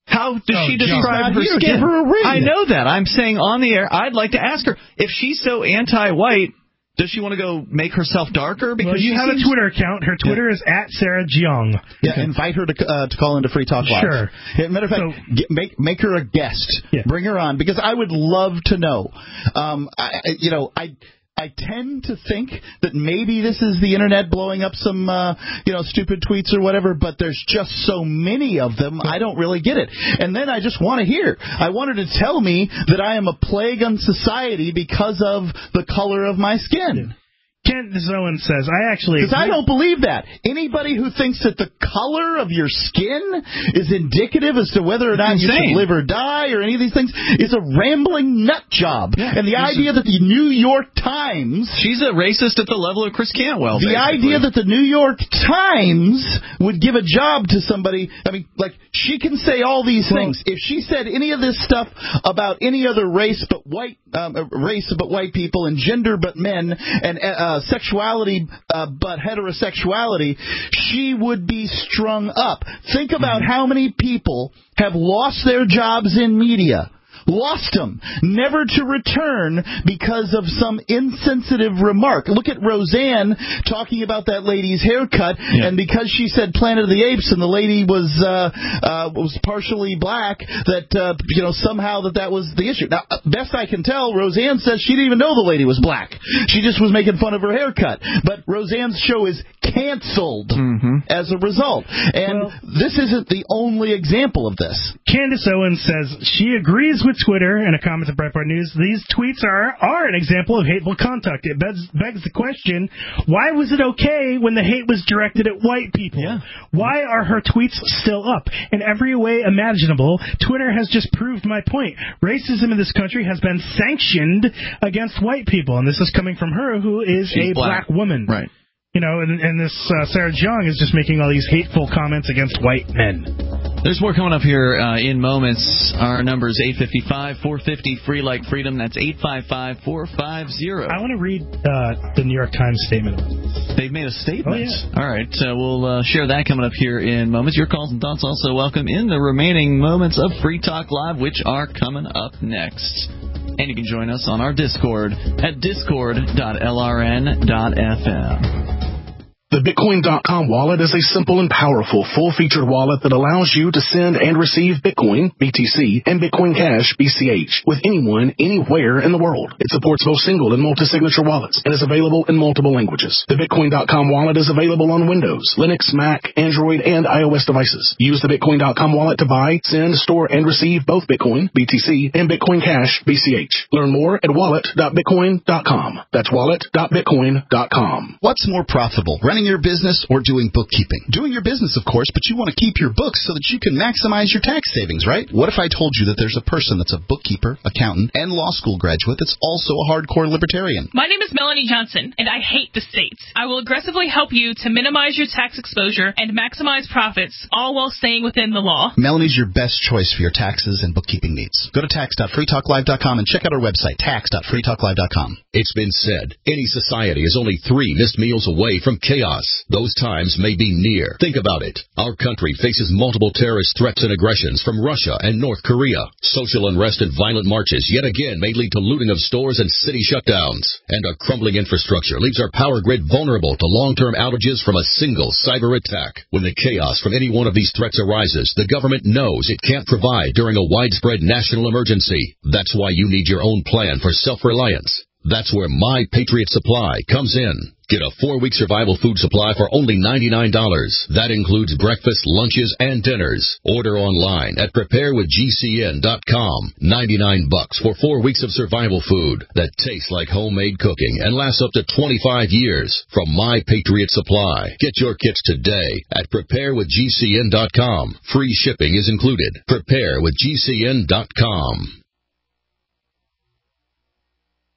How does Oh, she John. describe her She's not skin? here. Give her a ring. I know that. I'm saying on the air, I'd like to ask her, if she's so anti-white, does she want to go make herself darker? Because well, you she have seems... a Twitter account. Her Twitter yeah. is at Sarah Jeong. Yeah, okay. Invite her to uh, to call into Free Talk Live. Sure. Yeah, matter of fact, so, get, make make her a guest. Yeah. Bring her on, because I would love to know. Um, I, you know, I. I tend to think that maybe this is the internet blowing up some, uh, you know, stupid tweets or whatever, but there's just so many of them, I don't really get it. And then I just want to hear. I want her to tell me that I am a plague on society because of the color of my skin. Kent Zoen says, I actually... Because I don't believe that. Anybody who thinks that the color of your skin is indicative as to whether or not you should live or die or any of these things is a rambling nut job. Yeah, and the idea a, that the New York Times... She's a racist at the level of Chris Cantwell, The basically. idea that the New York Times would give a job to somebody... I mean, like, she can say all these well, things. If she said any of this stuff about any other race but white... Um, race but white people and gender but men and... Uh, Uh, sexuality uh, but heterosexuality, she would be strung up. Think about mm-hmm. how many people have lost their jobs in media. Lost them, never to return because of some insensitive remark. Look at Roseanne talking about that lady's haircut, yeah. and because she said Planet of the Apes and the lady was uh, uh, was partially black, that uh, you know somehow that that was the issue. Now, best I can tell, Roseanne says she didn't even know the lady was black. She just was making fun of her haircut. But Roseanne's show is canceled mm-hmm. as a result, and well, this isn't the only example of this. Candace Owen says she agrees with Twitter in a comment to Breitbart News. These tweets are, are an example of hateful conduct. It begs, begs the question, why was it okay when the hate was directed at white people? Yeah. Why are her tweets still up? In every way imaginable, Twitter has just proved my point. Racism in this country has been sanctioned against white people, and this is coming from her, who is She's a black. black woman. Right. You know, and, and this uh, Sarah Jeong is just making all these hateful comments against white men. There's more coming up here uh, in moments. Our number is eight five five, four five zero, free like freedom. That's eight five five, four five zero. I want to read uh, the New York Times statement. They've made a statement. Oh, yeah. All right, uh, we'll uh, share that coming up here in moments. Your calls and thoughts also welcome in the remaining moments of Free Talk Live, which are coming up next. And you can join us on our Discord at discord dot l r n dot f m. The Bitcoin dot com wallet is a simple and powerful full-featured wallet that allows you to send and receive Bitcoin, B T C, and Bitcoin Cash, B C H, with anyone, anywhere in the world. It supports both single and multi-signature wallets and is available in multiple languages. The Bitcoin dot com wallet is available on Windows, Linux, Mac, Android, and iOS devices. Use the Bitcoin dot com wallet to buy, send, store, and receive both Bitcoin, B T C, and Bitcoin Cash, B C H. Learn more at wallet dot bitcoin dot com. That's wallet dot bitcoin dot com. What's more profitable, running your business or doing bookkeeping? Doing your business, of course, but you want to keep your books so that you can maximize your tax savings, right? What if I told you that there's a person that's a bookkeeper, accountant, and law school graduate that's also a hardcore libertarian? My name is Melanie Johnson, and I hate the states. I will aggressively help you to minimize your tax exposure and maximize profits, all while staying within the law. Melanie's your best choice for your taxes and bookkeeping needs. Go to tax dot free talk live dot com and check out our website, tax dot free talk live dot com. It's been said, any society is only three missed meals away from chaos. Those times may be near. Think about it. Our country faces multiple terrorist threats and aggressions from Russia and North Korea. Social unrest and violent marches yet again may lead to looting of stores and city shutdowns. And a crumbling infrastructure leaves our power grid vulnerable to long-term outages from a single cyber attack. When the chaos from any one of these threats arises, the government knows it can't provide during a widespread national emergency. That's why you need your own plan for self-reliance. That's where My Patriot Supply comes in. Get a four-week survival food supply for only ninety-nine dollars. That includes breakfast, lunches, and dinners. Order online at prepare with G C N dot com. ninety-nine bucks for four weeks of survival food that tastes like homemade cooking and lasts up to twenty-five years from My Patriot Supply. Get your kits today at prepare with G C N dot com. Free shipping is included. prepare with G C N dot com.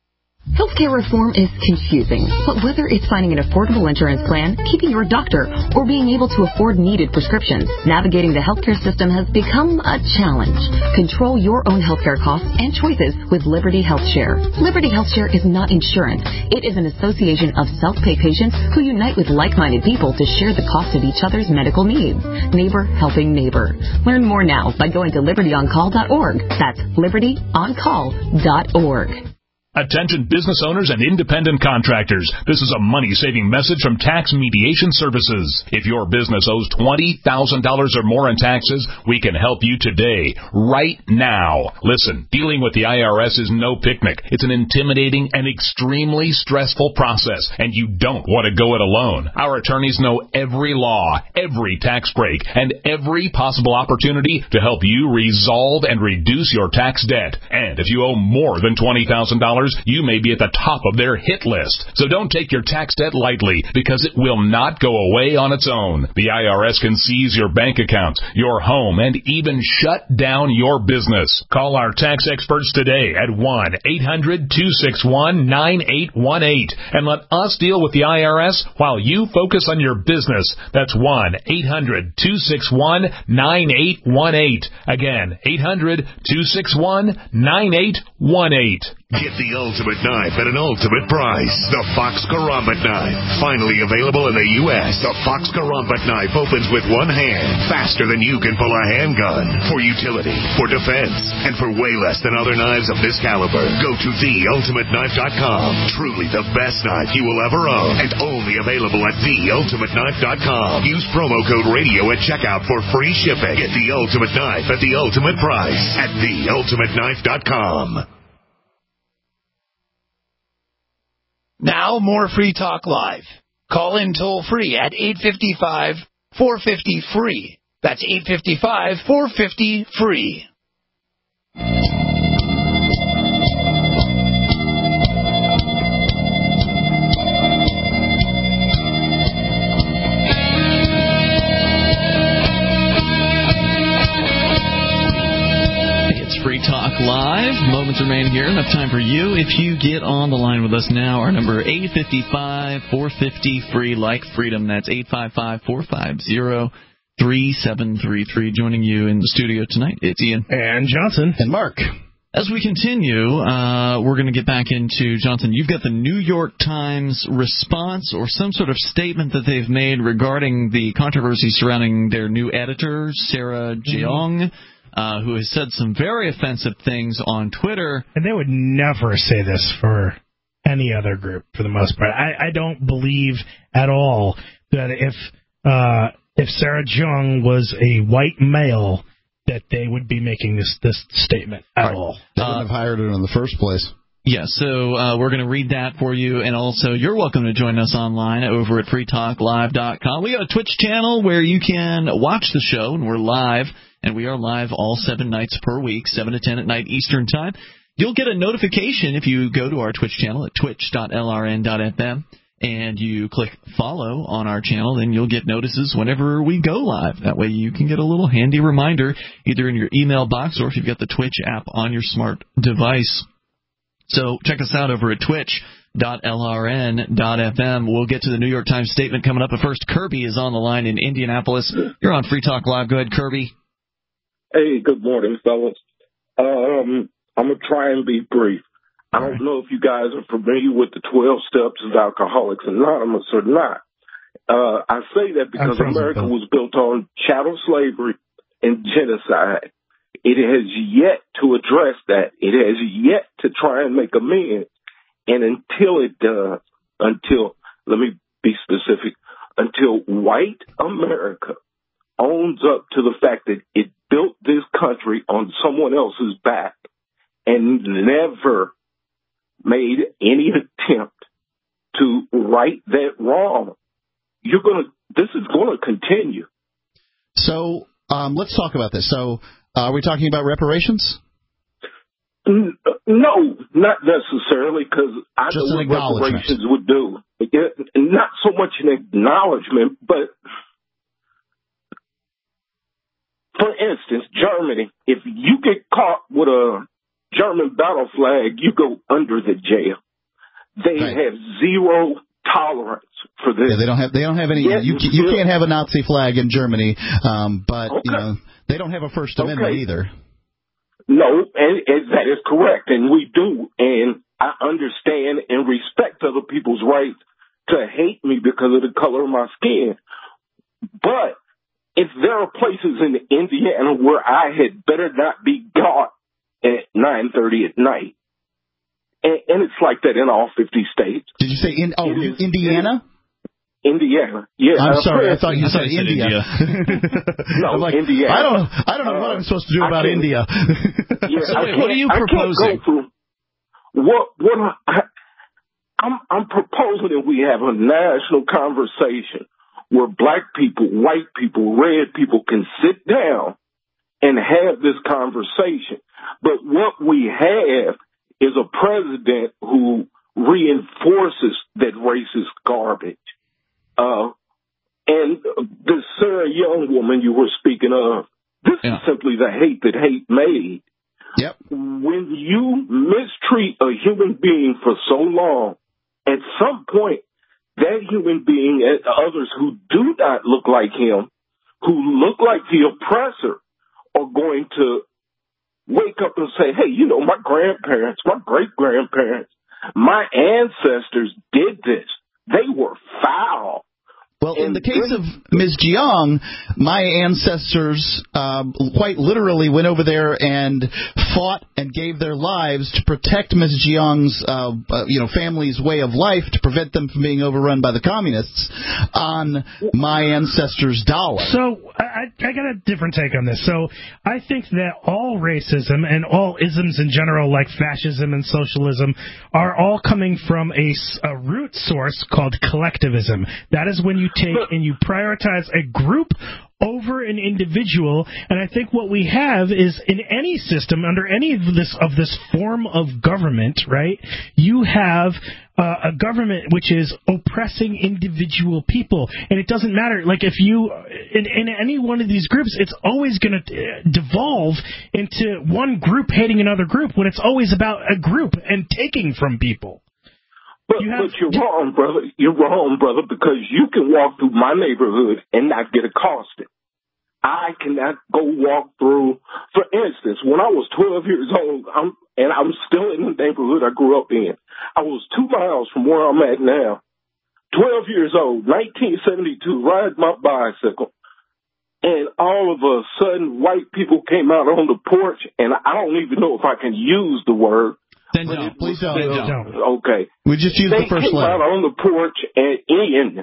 Healthcare reform is confusing, but whether it's finding an affordable insurance plan, keeping your doctor, or being able to afford needed prescriptions, navigating the healthcare system has become a challenge. Control your own healthcare costs and choices with Liberty HealthShare. Liberty HealthShare is not insurance. It is an association of self-pay patients who unite with like-minded people to share the cost of each other's medical needs. Neighbor helping neighbor. Learn more now by going to liberty on call dot org. That's liberty on call dot org. Attention business owners and independent contractors. This is a money-saving message from Tax Mediation Services. If your business owes twenty thousand dollars or more in taxes, we can help you today, right now. Listen, dealing with the I R S is no picnic. It's an intimidating and extremely stressful process, and you don't want to go it alone. Our attorneys know every law, every tax break, and every possible opportunity to help you resolve and reduce your tax debt. And if you owe more than twenty thousand dollars, you may be at the top of their hit list. So don't take your tax debt lightly, because it will not go away on its own. The I R S can seize your bank accounts, your home, and even shut down your business. Call our tax experts today at one eight hundred two six one nine eight one eight and let us deal with the I R S while you focus on your business. That's one eight hundred two six one nine eight one eight. Again, eight hundred two six one nine eight one eight. Get the ultimate knife at an ultimate price. The Fox Karambit knife. Finally available in the U S The Fox Karambit knife opens with one hand, faster than you can pull a handgun. For utility, for defense, and for way less than other knives of this caliber. Go to the ultimate knife dot com. Truly the best knife you will ever own, and only available at the ultimate knife dot com. Use promo code radio at checkout for free shipping. Get the ultimate knife at the ultimate price at the ultimate knife dot com. Now, more Free Talk Live. Call in toll free at eight five five, four five zero, free. That's eight five five, four five zero, free. Free Talk Live. Moments remain here. Enough time for you. If you get on the line with us now, our number eight five five, four five zero, free, like freedom. That's eight five five, four five zero, three seven three three. Joining you in the studio tonight, it's Ian. And Johnson. And Mark. As we continue, uh, we're going to get back into, Johnson, you've got the New York Times response or some sort of statement that they've made regarding the controversy surrounding their new editor, Sarah Jeong. Mm-hmm. Uh, who has said some very offensive things on Twitter. And they would never say this for any other group, for the most part. I, I don't believe at all that if uh, if Sarah Jeong was a white male, that they would be making this, this statement at all. all. They wouldn't uh, have hired her in the first place. Yeah, so uh, we're going to read that for you, and also you're welcome to join us online over at free talk live dot com. We got a Twitch channel where you can watch the show, and we're live. And we are live all seven nights per week, seven to ten at night Eastern Time. You'll get a notification if you go to our Twitch channel at twitch dot l r n dot f m and you click follow on our channel, then you'll get notices whenever we go live. That way you can get a little handy reminder either in your email box or if you've got the Twitch app on your smart device. So check us out over at twitch dot l r n dot f m. We'll get to the New York Times statement coming up. But first, Kirby is on the line in Indianapolis. You're on Free Talk Live. Go ahead, Kirby. Hey, good morning, fellas. Um, I'm going to try and be brief. I don't know if you guys are familiar with the twelve steps of Alcoholics Anonymous or not. Uh, I say that because America was built on chattel slavery and genocide. It has yet to address that. It has yet to try and make amends. And until it does, until, let me be specific, until white America owns up to the fact that it built this country on someone else's back and never made any attempt to right that wrong, you're going to, this is going to continue. So um, let's talk about this. So uh, are we talking about reparations? No, not necessarily, because I Just know what reparations would do. It, not so much an acknowledgement, but for instance, Germany, if you get caught with a German battle flag, you go under the jail. They right. have zero tolerance for this. Yeah, they don't have they don't have any. Yet you and you still- can't have a Nazi flag in Germany, um, but Okay. you know they don't have a First Amendment Okay. either. No, and, and that is correct, and we do. And I understand and respect other people's right to hate me because of the color of my skin. But if there are places in Indiana where I had better not be got at nine thirty at night, and, and it's like that in all fifty states. Did you say in oh It is- Indiana? Indiana, yeah. I'm uh, sorry, I thought you I said thought you said India. No, I'm like, Indiana. I don't, I don't know what I'm supposed to do I about can't- India. Yeah, So I wait, what are you can't- I can't proposing? go through what what I, I'm I'm proposing that we have a national conversation where black people, white people, red people can sit down and have this conversation. But what we have is a president who reinforces that racist garbage. Uh, and the Sarah Young woman you were speaking of, this Yeah. is simply the hate that hate made. Yep. When you mistreat a human being for so long, at some point, that human being and others who do not look like him, who look like the oppressor, are going to wake up and say, hey, you know, my grandparents, my great-grandparents, my ancestors did this. They were foul. Well, in the case of Miz Jiang, my ancestors um, quite literally went over there and fought and gave their lives to protect Miz Jiang's, uh, uh, you know, family's way of life, to prevent them from being overrun by the communists on my ancestors' dollar. So I, I got a different take on this. So I think that all racism and all isms in general, like fascism and socialism, are all coming from a, a root source called collectivism. That is when you take and you prioritize a group over an individual, and I think what we have is in any system, under any of this of this form of government, right, you have uh, a government which is oppressing individual people, and it doesn't matter, like if you, in, in any one of these groups, it's always going to devolve into one group hating another group when it's always about a group and taking from people. But, you have, but you're wrong, brother. You're wrong, brother, because you can walk through my neighborhood and not get accosted. I cannot go walk through. For instance, when I was twelve years old, I'm, and I'm still in the neighborhood I grew up in, I was two miles from where I'm at now. twelve years old, nineteen seventy-two, riding my bicycle. And all of a sudden, white people came out on the porch, and I don't even know if I can use the word. Then don't. Please don't. Then don't. Okay. We just use they the first came letter. out on the porch and in.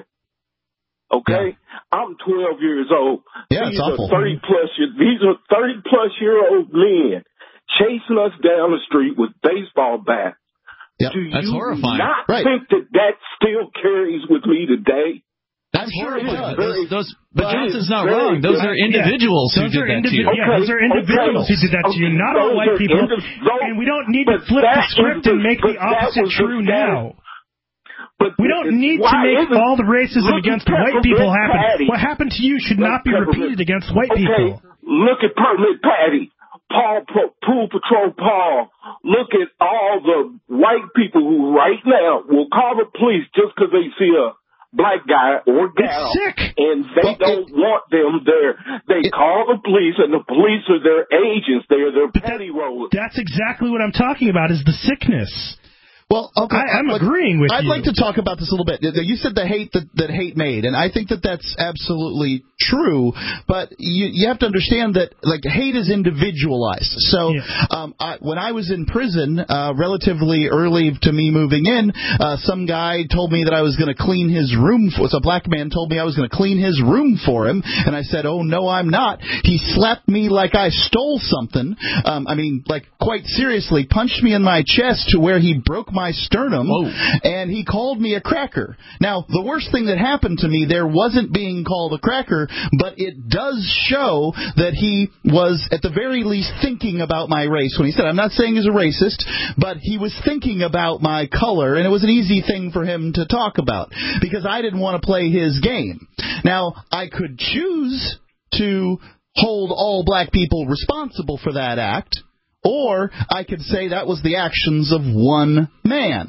Okay, yeah. I'm twelve years old. Yeah, these it's awful. Are thirty plus. These are thirty plus year old men chasing us down the street with baseball bats. Yep. Do That's you horrifying. not Right. think that that still carries with me today? That's sure it horrifying. does. Those, those, but Johnson's not very wrong. Those good. are individuals yeah. who those did are that indivi- to you. Yeah, those are individuals okay. who did that to you, Okay. not all Those white are people. indiv- those- And we don't need to but flip the that script is and make but the that opposite was the true status- now. But We don't need to why make isn't- all the racism look against at white people Peppermint happen. Patty. What happened to you should not be Look, repeated against white okay. people. Look at Peppermint Patty, Paul, Pool Patrol Paul. Look at all the white people who right now will call the police just because they see a black guy or gal, sick. and they Well, don't it, want them there. They it, call the police, and the police are their agents. They are their penny that, rollers. That's exactly what I'm talking about, is the sickness. Well, okay, I, I'm I'd agreeing with I'd you. like to talk about this a little bit. You said the hate that, that hate made, and I think that that's absolutely true. But you, you have to understand that, like, hate is individualized. So yeah. um, I, when I was in prison, uh, relatively early to me moving in, uh, some guy told me that I was going to clean his room. For, so a black man told me I was going to clean his room for him, and I said, "Oh no, I'm not." He slapped me like I stole something. Um, I mean, like quite seriously, punched me in my chest to where he broke my sternum, Whoa. and he called me a cracker. Now, the worst thing that happened to me there wasn't being called a cracker, but it does show that he was, at the very least, thinking about my race when he said, I'm not saying he's a racist, but he was thinking about my color, and it was an easy thing for him to talk about, because I didn't want to play his game. Now, I could choose to hold all black people responsible for that act, or I could say that was the actions of one man.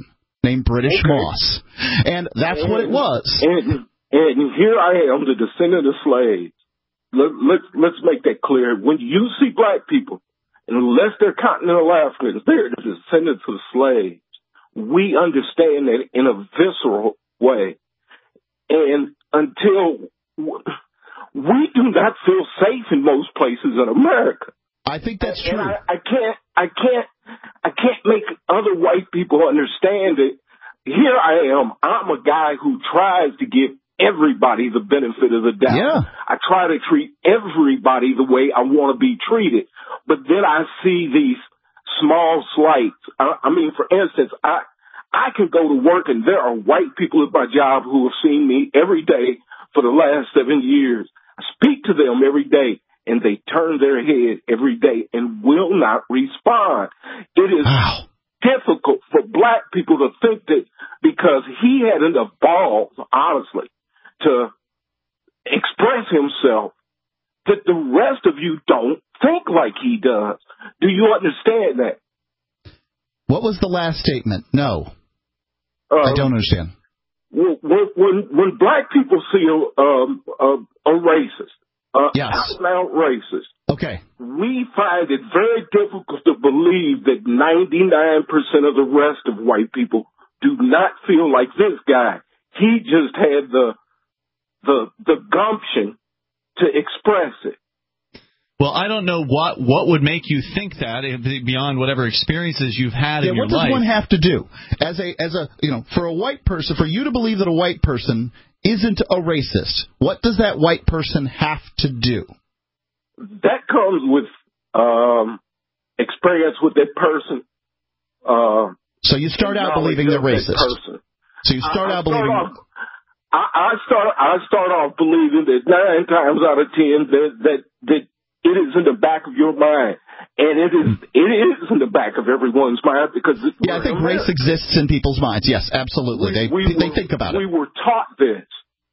named British Okay. Moss. And that's and, what it was. And, and here I am, the descendant of slaves. Let, let's, let's make that clear. When you see black people, unless they're continental Africans, they're the descendants of slaves. We understand that in a visceral way. And until we do not feel safe in most places in America. I think that's and true. I, I can't, I can't, I can't make other white people understand it. Here I am. I'm a guy who tries to give everybody the benefit of the doubt. Yeah. I try to treat everybody the way I want to be treated. But then I see these small slights. I, I mean, for instance, I, I can go to work and there are white people at my job who have seen me every day for the last seven years. I speak to them every day and they turn their head every day and will not respond. It is wow. difficult for black people to think that because he had enough balls, honestly, to express himself, that the rest of you don't think like he does. Do you understand that? What was the last statement? No. Um, I don't understand. When, when, when black people see a, um, a, a racist, uh, yes. out and out racist, okay. we find it very difficult to believe that ninety-nine percent of the rest of white people do not feel like this guy. He just had the the the gumption to express it. Well, I don't know what what would make you think that beyond whatever experiences you've had yeah, in your what does life. one have to do as a as a you know for a white person, for you to believe that a white person isn't a racist? What does that white person have to do? That comes with um, experience with that person. Uh, so you start out believing they're racist. Person. So you start I, out believing. Start off, I, I start. I start off believing that nine times out of ten that that that it is in the back of your mind, and it is it is in the back of everyone's mind because yeah, I think race exists in people's minds. Yes, absolutely. We, they we they were, think about we it. We were taught this,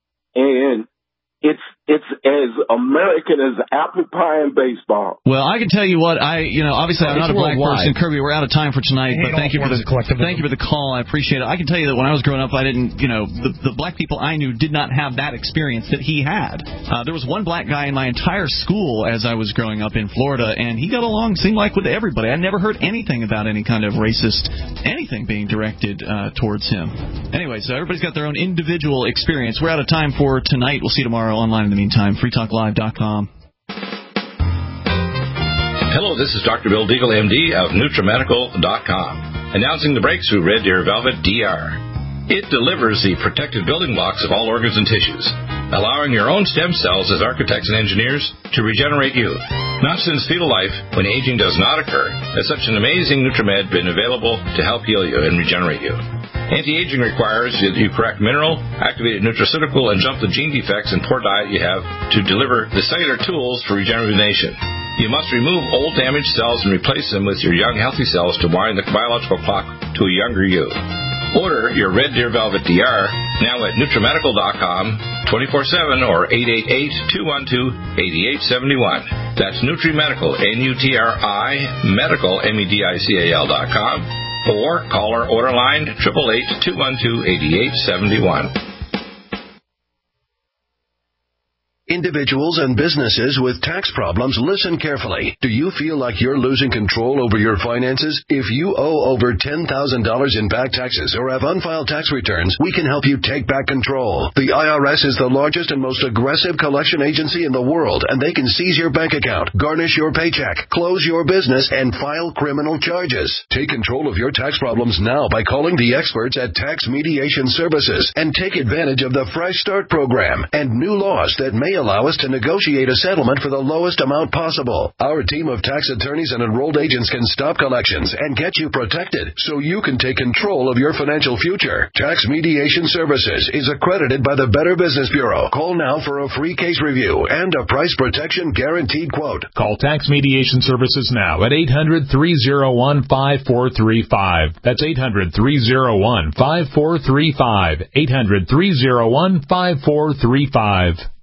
and it's it's as American as apple pie and baseball. Well, I can tell you what I you know obviously I'm it's not a black worldwide. person, Kirby. We're out of time for tonight, but thank you for the thank you for the call. I appreciate it. I can tell you that when I was growing up, I didn't you know the the black people I knew did not have that experience that he had. Uh, there was one black guy in my entire school as I was growing up in Florida, and he got along seemed like with everybody. I never heard anything about any kind of racist anything being directed uh, towards him. Anyway, so everybody's got their own individual experience. We're out of time for tonight. We'll see you tomorrow online in the meantime. free talk live dot com. Hello, this is Doctor Bill Deagle, M D of Nutramedical dot com, announcing the breakthrough Red Deer Velvet D R. It delivers the protective building blocks of all organs and tissues, allowing your own stem cells as architects and engineers to regenerate youth. Not since fetal life, when aging does not occur, has such an amazing Nutramed been available to help heal you and regenerate you. Anti-aging requires that you correct mineral, activated nutraceutical, and jump the gene defects and poor diet you have to deliver the cellular tools for regeneration. You must remove old damaged cells and replace them with your young healthy cells to wind the biological clock to a younger you. Order your Red Deer Velvet D R now at Nutramedical dot com, twenty-four seven or eight eight eight, two one two, eight eight seven one. That's Nutrimedical, N U T R I, medical, M E D I C A L dot com. Or call our order line, eight eight eight, two one two, eight eight seven one. Individuals and businesses with tax problems, listen carefully. Do you feel like you're losing control over your finances? If you owe over ten thousand dollars in back taxes or have unfiled tax returns, we can help you take back control. The I R S is the largest and most aggressive collection agency in the world, and they can seize your bank account, garnish your paycheck, close your business, and file criminal charges. Take control of your tax problems now by calling the experts at Tax Mediation Services and take advantage of the Fresh Start program and new laws that may allow us to negotiate a settlement for the lowest amount possible. Our team of tax attorneys and enrolled agents can stop collections and get you protected so you can take control of your financial future. Tax Mediation Services is accredited by the Better Business Bureau. Call now for a free case review and a price protection guaranteed quote. Call Tax Mediation Services now at eight hundred, three oh one, five four three five. That's eight hundred, three oh one, five four three five. eight hundred, three oh one, five four three five.